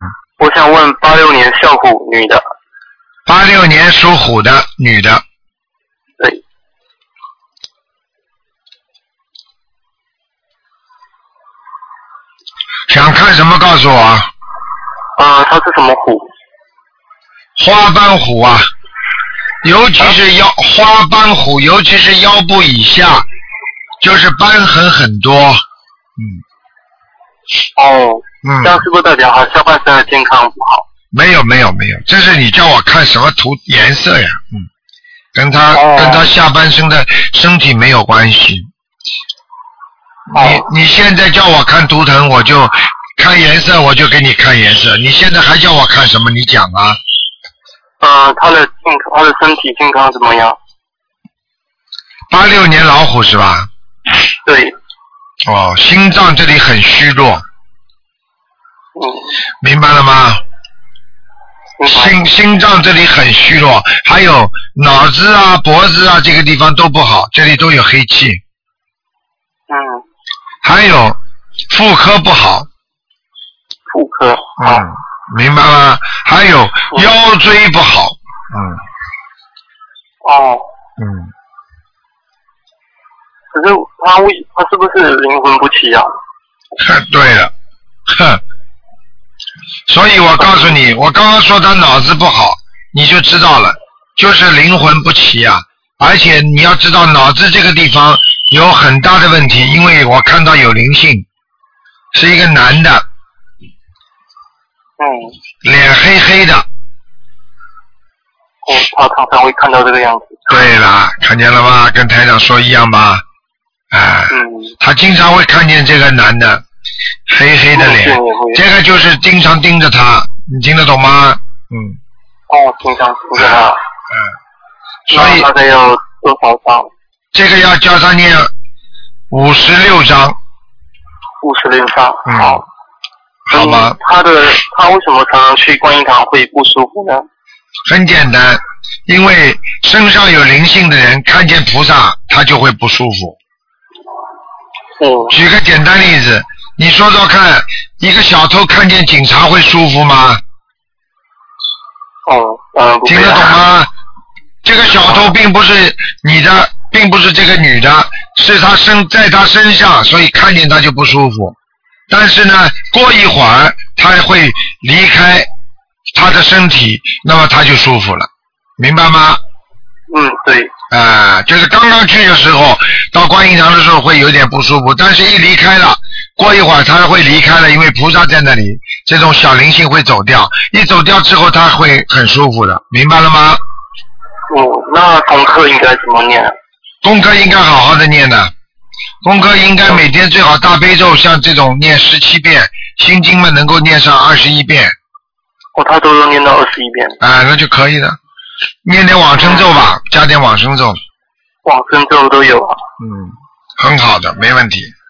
我想问86年属虎女的。 86年属虎的女的。 对。 想看什么告诉我。 她是什么虎？ 花斑虎啊，尤其是花斑虎，尤其是腰部以下，就是斑痕很多。 这样是不是代表她下半身的健康不好？ 没有，这是你叫我看什么图颜色呀？跟他下半身的身体没有关系。你现在叫我看图腾，我就看颜色，我就给你看颜色。你现在还叫我看什么？你讲啊。 他的身体健康怎么样 ？86年老虎是吧？ 对。 心脏这里很虚弱。明白了吗？心脏这里很虚弱，还有脑子啊、脖子啊这个地方都不好，这里都有黑气。还有妇科不好。 妇科。 明白吗？还有腰椎不好。 可是他是不是灵魂不齐啊？ 对了，所以我告诉你，我刚刚说他脑子不好，你就知道了，就是灵魂不齐啊。而且你要知道，脑子这个地方有很大的问题，因为我看到有灵性，是一个男的。脸黑黑的。 他常常会看到这个样子。 对了，看见了吗？跟台长说一样吧。他经常会看见这个男的黑黑的脸，这个就是经常盯着他，你听得懂吗？ 经常盯着他。 所以大概要多少张？ 这个要叫他念56章。 56章。 好吗？ 他为什么常常去观音堂会不舒服呢？ 很简单，因为身上有灵性的人看见菩萨他就会不舒服。举个简单例子，你说说看，一个小偷看见警察会舒服吗？听得懂吗？这个小偷并不是你的，并不是这个女的，是他在他身上，所以看见他就不舒服。但是呢，过一会儿他会离开他的身体，那么他就舒服了，明白吗？ 对。 就是刚刚去的时候，到观音堂的时候会有点不舒服，但是一离开了，过一会儿他会离开了，因为菩萨在那里，这种小灵性会走掉，一走掉之后他会很舒服的，明白了吗？ 那功课应该怎么念？ 功课应该好好的念的，功课应该每天最好大悲咒像这种念17遍，心经们能够念上21遍。 他都能念到21遍。 那就可以了。念点往生咒吧，加点往生咒。 往生咒都有啊。 很好的，没问题。